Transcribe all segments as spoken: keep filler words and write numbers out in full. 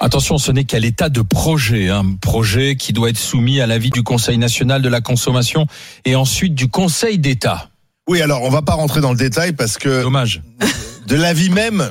Attention, ce n'est qu'à l'état de projet, un hein, projet qui doit être soumis à l'avis du Conseil national de la consommation et ensuite du Conseil d'État. Oui, alors on va pas rentrer dans le détail parce que dommage. De l'avis même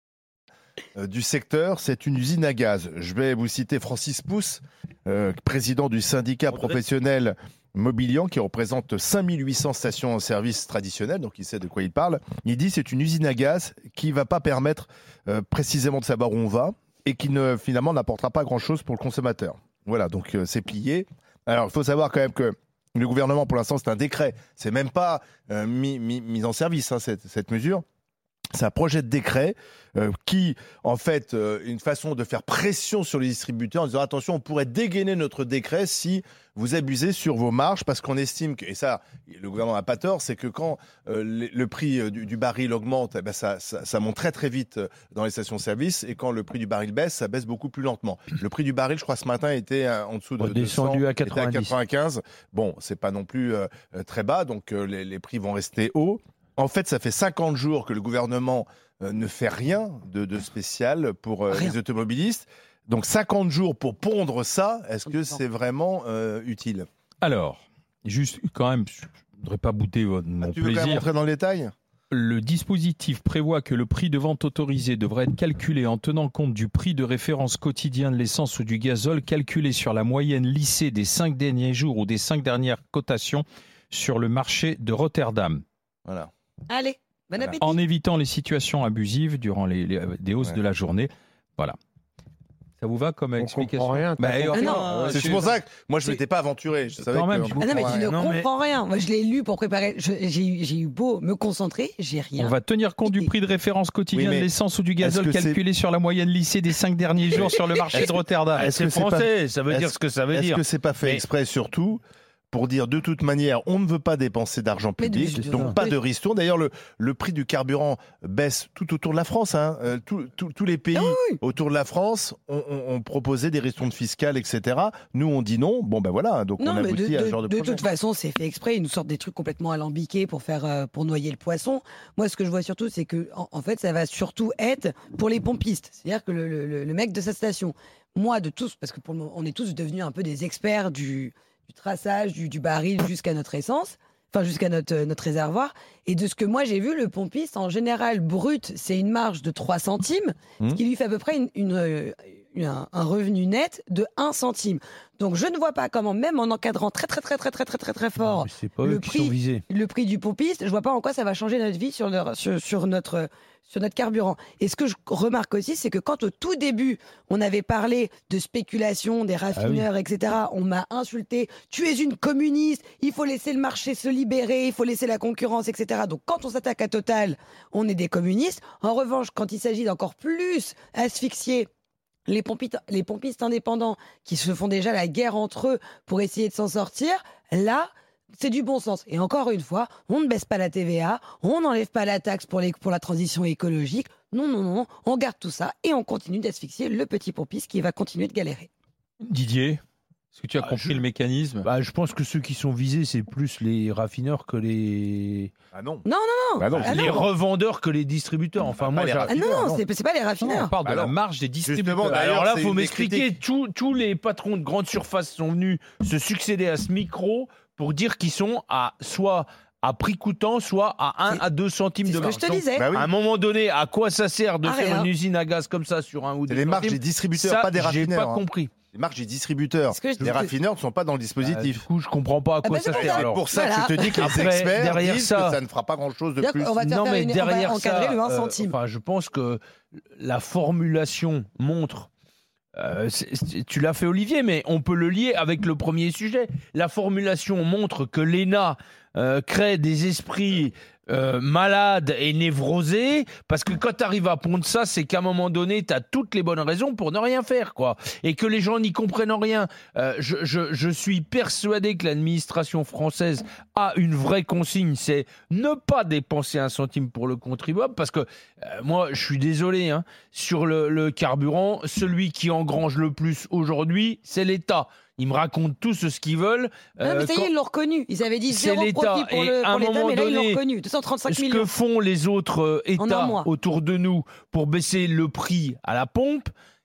du secteur, c'est une usine à gaz. Je vais vous citer Francis Pousse, euh, président du syndicat professionnel Mobilian, qui représente cinq mille huit cents stations en service traditionnelles, donc il sait de quoi il parle. Il dit que c'est une usine à gaz qui ne va pas permettre euh, précisément de savoir où on va et qui ne, finalement n'apportera pas grand-chose pour le consommateur. Voilà, donc euh, c'est plié. Alors il faut savoir quand même que le gouvernement, pour l'instant, c'est un décret. C'est même pas euh, mis, mis, mis en service, hein, cette, cette mesure. C'est un projet de décret euh, qui, en fait, euh, une façon de faire pression sur les distributeurs en disant attention, on pourrait dégainer notre décret si vous abusez sur vos marges, parce qu'on estime que, et ça, le gouvernement n'a pas tort, c'est que quand euh, le, le prix du, du baril augmente, eh ben ça, ça, ça monte très très vite dans les stations-service, et quand le prix du baril baisse, ça baisse beaucoup plus lentement. Le prix du baril, je crois, ce matin était en dessous de descendu à quatre-vingt-dix. À quatre-vingt-quinze. Bon, c'est pas non plus euh, très bas, donc euh, les, les prix vont rester hauts. En fait, ça fait cinquante jours que le gouvernement euh, ne fait rien de, de spécial pour euh, les automobilistes. Donc cinquante jours pour pondre ça, est-ce que c'est vraiment euh, utile ? Alors, juste quand même, je ne voudrais pas bouder mon ah, tu plaisir. veux quand même rentrer dans le détail ? Le dispositif prévoit que le prix de vente autorisé devrait être calculé en tenant compte du prix de référence quotidien de l'essence ou du gazole, calculé sur la moyenne lissée des cinq derniers jours ou des cinq dernières cotations sur le marché de Rotterdam. Voilà. Allez, bon appétit. En évitant les situations abusives durant les, les des hausses ouais. de la journée. Voilà. Ça vous va comme on explication ? On rien. Bah, ah non, c'est je... pour ça que moi je ne m'étais pas aventuré. Je savais quand même. Que... Ah non mais tu ne non, comprends mais... rien. Moi je l'ai lu pour préparer. Je, j'ai, j'ai eu beau me concentrer, j'ai rien. On va tenir compte du prix de référence quotidien oui, de l'essence ou du gazole calculé c'est... sur la moyenne lissée des cinq derniers jours sur le marché de Rotterdam. Est-ce que c'est français, pas... ça veut est-ce... dire ce que ça veut est-ce dire. Est-ce que c'est pas fait mais... exprès surtout pour dire de toute manière, on ne veut pas dépenser d'argent public, de, donc pas de ristourne. D'ailleurs, le, le prix du carburant baisse tout autour de la France. Hein. Euh, tout, tout, tous les pays ah oui. autour de la France ont, ont, ont proposé des ristournes fiscales, et cetera. Nous, on dit non. Bon, ben voilà, donc non, on aboutit de, à de, ce genre de, de projet. De toute façon, c'est fait exprès. Ils nous sortent des trucs complètement alambiqués pour, faire, euh, pour noyer le poisson. Moi, ce que je vois surtout, c'est que en, en fait, ça va surtout être pour les pompistes. C'est-à-dire que le, le, le mec de sa station, moi, de tous, parce que pour le moment, on est tous devenus un peu des experts du... du traçage, du, du baril jusqu'à notre essence, enfin jusqu'à notre, notre réservoir. Et de ce que moi j'ai vu, le pompiste, en général, brut, c'est une marge de trois centimes, mmh. ce qui lui fait à peu près une, une, une, un, un revenu net de un centime. Donc je ne vois pas comment, même en encadrant très très très très très très très très fort non, c'est pas le, eux prix, qui sont visés. le prix du pompiste, je vois pas en quoi ça va changer notre vie sur, leur, sur, sur notre... sur notre carburant. Et ce que je remarque aussi, c'est que quand au tout début, on avait parlé de spéculation, des raffineurs, ah oui. et cetera, on m'a insulté, tu es une communiste, il faut laisser le marché se libérer, il faut laisser la concurrence, et cetera. Donc quand on s'attaque à Total, on est des communistes. En revanche, quand il s'agit d'encore plus asphyxier les pompistes, les pompistes indépendants qui se font déjà la guerre entre eux pour essayer de s'en sortir, là... c'est du bon sens. Et encore une fois, on ne baisse pas la T V A, on n'enlève pas la taxe pour, les, pour la transition écologique. Non, non, non, on garde tout ça et on continue d'asphyxier le petit pompiste qui va continuer de galérer. Didier, est-ce que tu as bah, compris je, le mécanisme ? bah, Je pense que ceux qui sont visés, c'est plus les raffineurs que les... Ah non. Non, non, non. Bah non. Ah les non. revendeurs que les distributeurs. Enfin, bah, moi, les ah non, non. C'est, c'est pas les raffineurs. Non, on parle bah de non. la marge des distributeurs. Alors là, il faut m'expliquer. Tous, tous les patrons de grandes surfaces sont venus se succéder à ce micro pour dire qu'ils sont à soit à prix coûtant, soit à un à deux centimes c'est de marge. C'est ce que je te disais. Bah oui. À un moment donné, à quoi ça sert de ah, faire rien. une usine à gaz comme ça sur un ou deux c'est les marges des distributeurs, ça, pas des raffineurs. J'ai pas hein. compris. Les marges des distributeurs. Les raffineurs ne sont pas dans le dispositif. Bah, du coup, je comprends pas à quoi ah bah ça sert. C'est alors. pour ça voilà. que je te dis que Après, les experts derrière disent ça, que ça ne fera pas grand-chose de plus. On va non, mais une, derrière on va encadrer ça, le un euh, centime. enfin, je pense que la formulation montre. Euh, c'est, c'est, tu l'as fait, Olivier, mais on peut le lier avec le premier sujet. La formulation montre que l'E N A euh, crée des esprits euh, malades et névrosés, parce que quand tu arrives à pondre ça, c'est qu'à un moment donné, tu as toutes les bonnes raisons pour ne rien faire, quoi. Et que les gens n'y comprennent rien. Euh, je, je, je suis persuadé que l'administration française a une vraie consigne, c'est ne pas dépenser un centime pour le contribuable, parce que euh, moi, je suis désolé, hein, sur le, le carburant, celui qui engrange le plus aujourd'hui, c'est l'État. Ils me racontent tous ce qu'ils veulent. Non, mais ça y est, ils l'ont reconnu. Ils avaient dit zéro profit pour, le, pour l'État, mais là, ils l'ont reconnu. deux cent trente-cinq millions. Ce que font les autres États autour de nous pour baisser le prix à la pompe,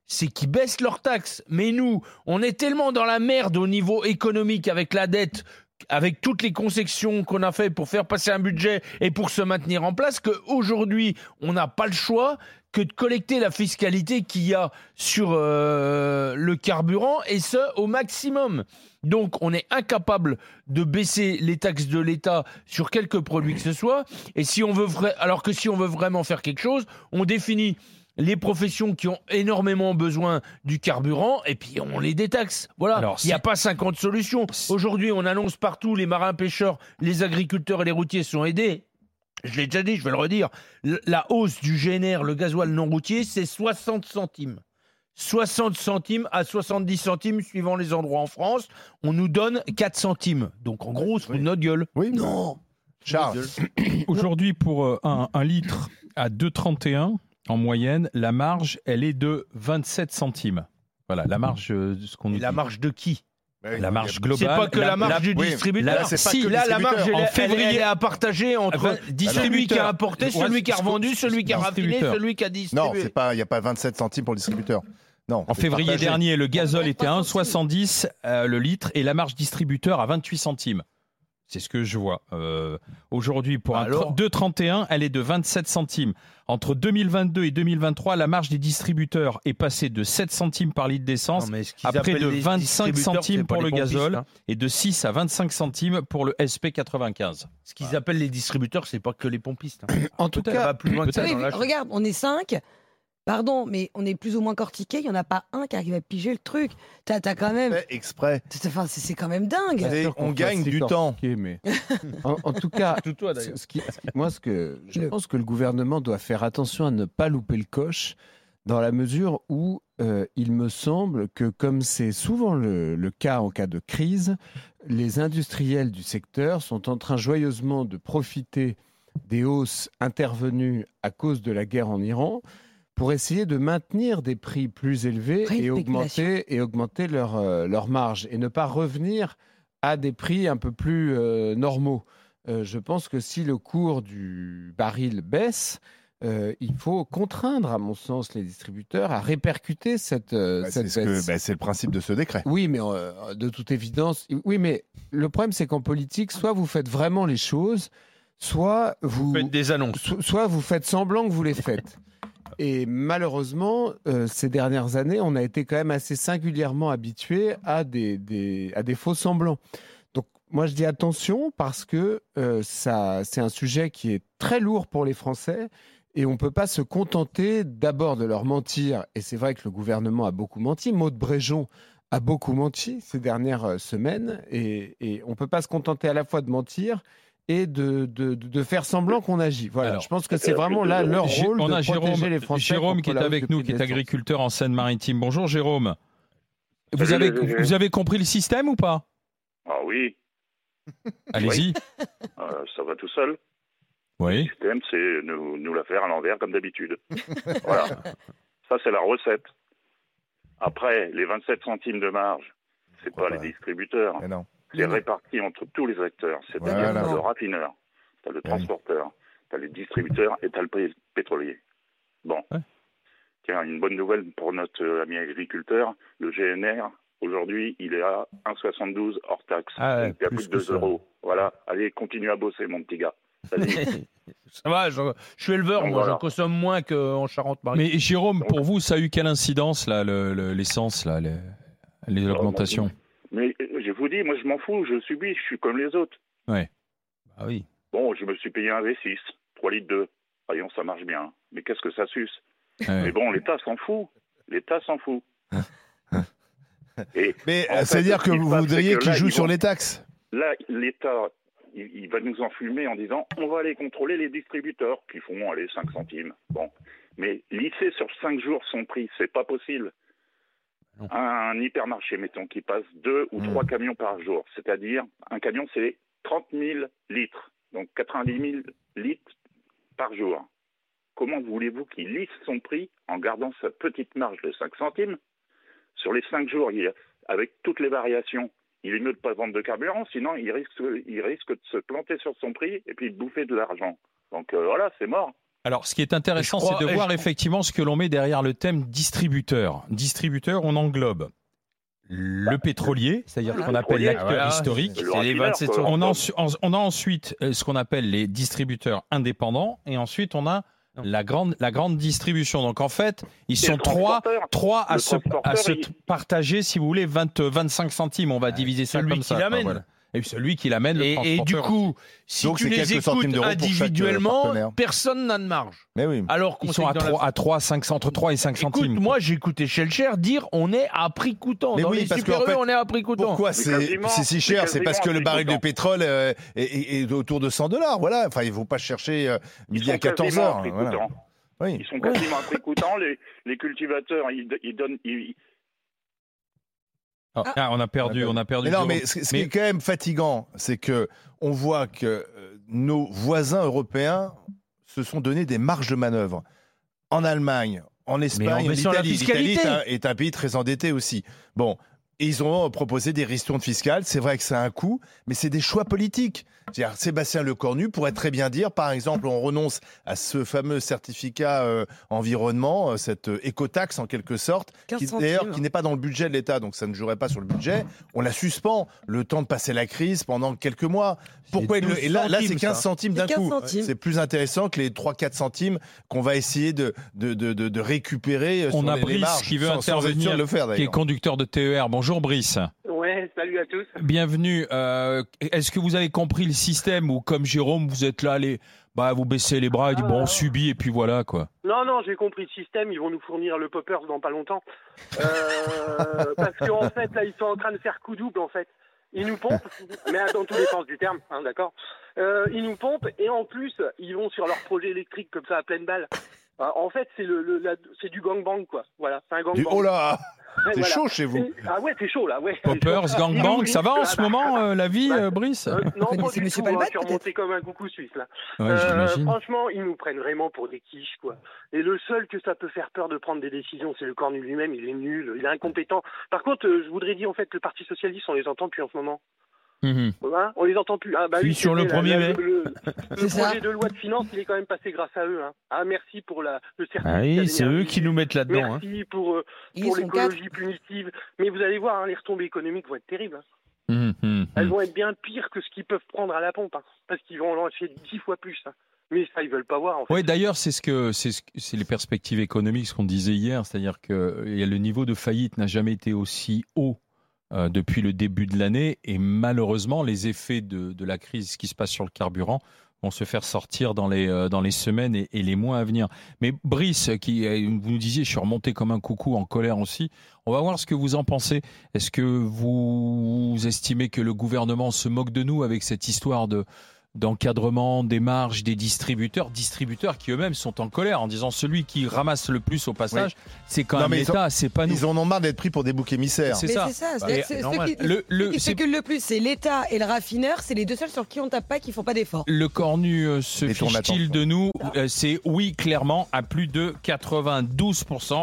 c'est qu'ils baissent leurs taxes. Mais nous, on est tellement dans la merde au niveau économique avec la dette, avec toutes les concessions qu'on a fait pour faire passer un budget et pour se maintenir en place, qu'aujourd'hui, on n'a pas le choix que de collecter la fiscalité qu'il y a sur euh, le carburant, et ce, au maximum. Donc, on est incapable de baisser les taxes de l'État sur quelques produits que ce soit. Et si on veut vra- alors que si on veut vraiment faire quelque chose, on définit les professions qui ont énormément besoin du carburant, et puis on les détaxe. Voilà, Alors, il n'y a si- pas cinquante solutions. Aujourd'hui, on annonce partout, les marins-pêcheurs, les agriculteurs et les routiers sont aidés. Je l'ai déjà dit, je vais le redire. L- La hausse du G N R, le gasoil non routier, c'est soixante centimes. soixante centimes à soixante-dix centimes suivant les endroits en France. On nous donne quatre centimes. Donc en gros, c'est Oui. notre gueule. Oui, Non. Charles. Aujourd'hui, pour euh, un, un litre à deux virgule trente et un en moyenne, la marge, elle est de vingt-sept centimes. Voilà, la marge, euh, de ce qu'on nous Et la dit. marge de qui? La marge C'est globale. pas que la, marge du oui, distributeur. là, c'est pas si, que le là, la marge, elle, distributeur. est- En elle, février- elle est à partager entre Enfin, celui distributeur. qui a importé, celui Ouais, qui a revendu, celui qui a raffiné, distributeur. celui qui a distribué. Non, c'est pas, il n'y a pas vingt-sept centimes pour le distributeur. Non. En c'est février partagé. dernier, le gazole était à un virgule trois centimes. soixante-dix euh, le litre et la marge distributeur à vingt-huit centimes. C'est ce que je vois. Euh, Aujourd'hui, pour un Alors deux virgule trente et un, elle est de vingt-sept centimes. Entre deux mille vingt-deux et deux mille vingt-trois, la marge des distributeurs est passée de sept centimes par litre d'essence Non, mais ce qu'ils à près appellent de les vingt-cinq distributeurs, centimes c'est pas pour les le pompistes, gazole hein. et de six à vingt-cinq centimes pour le S P quatre-vingt-quinze. Ce qu'ils appellent les distributeurs, c'est pas que les pompistes. hein. En tout Ça cas, va plus loin que ça Oui, dans mais l'achat. regarde, on est cinq. Pardon, mais on est plus ou moins cortiqués. Il n'y en a pas un qui arrive à piger le truc. T'as as quand même. Fait exprès. C'est enfin, c'est- c'est quand même dingue. C'est- sûr qu'on on gagne fasse du les temps. cortiquer, mais en, en tout cas, Tout toi, ce- d'ailleurs. ce qui- ce qui- moi, ce que je Le- pense que le gouvernement doit faire attention à ne pas louper le coche, dans la mesure où euh, il me semble que, comme c'est souvent le, le cas en cas de crise, les industriels du secteur sont en train joyeusement de profiter des hausses intervenues à cause de la guerre en Iran pour essayer de maintenir des prix plus élevés Prix de et spéculation. augmenter, et augmenter leur, euh, leur marge et ne pas revenir à des prix un peu plus euh, normaux. Euh, je pense que si le cours du baril baisse, euh, il faut contraindre, à mon sens, les distributeurs à répercuter cette, euh, Bah, cette c'est ce baisse. que- bah, c'est le principe de ce décret. Oui, mais euh, de toute évidence, oui, mais le problème, c'est qu'en politique, soit vous faites vraiment les choses, soit vous, Faites des annonces. so- soit vous faites semblant que vous les faites. Et malheureusement, euh, ces dernières années, on a été quand même assez singulièrement habitué à des, des- à des faux semblants. Donc, moi, je dis attention parce que euh, ça, c'est un sujet qui est très lourd pour les Français et on ne peut pas se contenter d'abord de leur mentir. Et c'est vrai que le gouvernement a beaucoup menti. Maud Bréjon a beaucoup menti ces dernières euh, semaines et, et on ne peut pas se contenter à la fois de mentir et de, de, de faire semblant qu'on agit. Voilà, Alors, je pense que c'est vraiment là leur J'ai- rôle on de a protéger Jérôme, les Français. Jérôme qui contre est la hausse avec du nous, prix qui de est l'essence. agriculteur en Seine-Maritime. Bonjour Jérôme. Vous Salut, avez, Gégé. vous avez compris le système ou pas? Ah oui, Allez-y. euh, ça va tout seul. Le Oui. système, c'est nous, nous la faire à l'envers comme d'habitude. Voilà. Ça, c'est la recette. Après, les vingt-sept centimes de marge, c'est Pourquoi pas pas les distributeurs. Mais non. C'est réparti entre tous les acteurs. C'est-à-dire Voilà. t'as le raffineur, t'as le transporteur, t'as les distributeurs et t'as le prix pétrolier. Bon. Ouais. Tiens, une bonne nouvelle pour notre euh, ami agriculteur. Le G N R, aujourd'hui, il est à un virgule soixante-douze hors taxe. Ah ouais, Donc, il y a plus plus de que deux ça. euros. Voilà. Allez, continue à bosser, mon petit gars. Salut. Ça va, je, je suis éleveur, Donc moi, voilà. j'en consomme moins qu'en Charente-Maritime. Mais Jérôme, pour vous, ça a eu quelle incidence, là, le- le- l'essence, là, les, les augmentations? Mais euh, je vous dis, moi, je m'en fous. Je subis. Je suis comme les autres. Ah oui. Bon, je me suis payé un V six, trois litres deux. Voyons, ça marche bien. Mais qu'est-ce que ça suce? Ouais. Mais bon, l'État s'en fout. L'État s'en fout. Et Mais en euh, fait, c'est-à-dire ce que qui se vous passe, voudriez c'est que qu'ils là, jouent ils sur vont- les taxes. là, l'État, il, il va nous enfumer en disant on va aller contrôler les distributeurs qui font aller cinq centimes. Bon. Mais lisser sur cinq jours son prix, c'est pas possible. Non. Un hypermarché, mettons, qui passe deux ou Mm. trois camions par jour, c'est-à-dire un camion, c'est trente mille litres, donc quatre-vingt-dix mille litres par jour. Comment voulez-vous qu'il lisse son prix en gardant sa petite marge de cinq centimes? Sur les cinq jours, il y a- avec toutes les variations, il est mieux de ne pas vendre de carburant, sinon il risque, il risque de se planter sur son prix et puis de bouffer de l'argent. Donc euh, voilà, c'est mort. Alors, ce qui est intéressant, Je crois- c'est de et voir je- effectivement ce que l'on met derrière le thème distributeur. Distributeur, on englobe le pétrolier, c'est-à-dire le ce qu'on appelle pétrolier, l'acteur voilà. historique. Le C'est les raffineur, vingt-sept quoi. sur On a, ensu- en- on a ensuite euh, ce qu'on appelle les distributeurs indépendants et ensuite on a Non. la grande, la grande distribution. Donc en fait, ils Et sont le trois, transporteur. trois à Le se, à transporteur, se il- partager, si vous voulez, vingt, vingt-cinq centimes. On va diviser ça celui comme qui ça. l'amène. Voilà. Et puis celui qui l'amène, le Et, et du transporteur. coup, si Donc, tu c'est les quelques centimes écoutes d'euros pour chaque, euh, individuellement, partenaire. personne n'a de marge. Mais oui. Alors qu'on Ils sait sont que à dans la- trois, à trois, cinq, entre trois et cinq Écoute, centimes. moi j'ai écouté Shellcher dire on est à prix coûtant. Mais Dans oui, les parce que, super en fait, U, on est à prix coûtant. Pourquoi Mais c'est quasiment, c'est si mais cher? C'est parce que quasiment le baril de à prix pétrole euh, est, est- est autour de cent dollars. Voilà. Enfin, il ne faut pas chercher euh, Ils midi sont à quatorze quasiment à heures. prix Voilà. coûtant. Oui. Ils sont quasiment à prix coûtant. Les, les cultivateurs, ils, ils donnent. Ils, Ah, ah, on a perdu, on a perdu. Mais non, Jérôme. mais ce, ce qui Mais- est quand même fatigant, c'est que on voit que euh, nos voisins européens se sont donné des marges de manœuvre. En Allemagne, en Espagne, en en baissant la Italie. L'Italie fiscalité. est un, est un pays très endetté aussi. Bon, et ils ont proposé des ristournes fiscales. C'est vrai que ça a un coût, mais c'est des choix politiques. C'est-à-dire, Sébastien Lecornu pourrait très bien dire, par exemple, on renonce à ce fameux certificat euh, environnement, euh, cette euh, écotaxe en quelque sorte, quinze qui centimes. d'ailleurs qui n'est pas dans le budget de l'État, donc ça ne jouerait pas sur le budget. On la suspend le temps de passer la crise pendant quelques mois. Pourquoi il le... Et là, là c'est centimes, quinze ça. centimes d'un C'est quinze coup. centimes. C'est plus intéressant que les trois quatre centimes qu'on va essayer de, de, de, de, de récupérer On sur a les, les Brice marges, qui veut sans, sans être sûr intervenir, de le faire qui est d'ailleurs. conducteur de T E R. Bonjour Brice. Ouais, salut à tous. Bienvenue. Euh, Est-ce que vous avez compris le système ou comme Jérôme, vous êtes là, les, bah, vous baissez les bras et dites bon, on subit et puis voilà quoi. Non, non, j'ai compris le système. Ils vont nous fournir le poppers dans pas longtemps. Euh, parce qu'en fait, là, ils sont en train de faire coup double, en fait. Ils nous pompent, mais dans tous les sens du terme, hein, d'accord. Euh, ils nous pompent et en plus, ils vont sur leur projet électrique comme ça à pleine balle. Euh, en fait, c'est le, le la- c'est du gangbang, quoi. Voilà, c'est un gangbang. Du- Oh là, Ouais, c'est voilà. chaud chez vous. Et- Ah ouais, c'est chaud là, ouais. Poppers, C'est chaud. gangbang, Ils ça va nous- en ce moment euh, la vie, Bah, euh, Brice Euh, non, Vous pas connaissez du Monsieur tout, hein, Palbat, je suis remonté comme un coucou suisse là. Ouais, Euh, j'imagine. franchement, ils nous prennent vraiment pour des quiches, quoi. Et le seul que ça peut faire peur de prendre des décisions, c'est le Cornu lui-même. Il est nul, il est incompétent. Par contre, euh, je voudrais dire en fait que le Parti socialiste, on les entend plus en ce moment. Mhm. Hein, on les entend plus. Ah, bah Si, oui, sur c'est le vrai, premier la- mai. Le, le- C'est le ça. projet de loi de finances, il est quand même passé grâce à eux. Hein. Ah, merci pour la, le certificat. Ah oui, c'est eux d'énergie. qui nous mettent là-dedans. Hein. Merci pour, euh, Ils pour sont quatre. l'écologie punitive. Mais vous allez voir, hein, les retombées économiques vont être terribles. hein. Mhm, mhm, Elles mhm. vont être bien pires que ce qu'ils peuvent prendre à la pompe. Hein, parce qu'ils vont en lancer dix fois plus. Hein. Mais ça, ils veulent pas voir. En fait. Oui, d'ailleurs, c'est ce que c'est ce que- c'est les perspectives économiques, ce qu'on disait hier, c'est-à-dire que il y a le niveau de faillite n'a jamais été aussi haut euh, depuis le début de l'année, et malheureusement, les effets de, de la crise, ce qui se passe sur le carburant, vont se faire sortir dans les euh, dans les semaines et, et les mois à venir. Mais Brice, qui euh, vous nous disiez, je suis remonté comme un coucou, en colère aussi. On va voir ce que vous en pensez. Est-ce que vous estimez que le gouvernement se moque de nous avec cette histoire de d'encadrement des marges des distributeurs, distributeurs qui eux-mêmes sont en colère en disant celui qui ramasse le plus au passage, c'est quand Non, même mais ils l'État, c'est pas nous. Ils en ont marre d'être pris pour des boucs émissaires. C'est Mais ça. c'est ça. Et C'est- c'est- normal. ceux qui, Le- le- ceux qui c'est- spéculent le plus, c'est l'État et le raffineur. C'est les deux seuls sur qui on tape pas, qui font pas d'efforts. Le Cornu euh, se Détourne fiche-t-il l'attention. de nous? Euh, C'est oui, clairement, à plus de quatre-vingt-douze pour cent.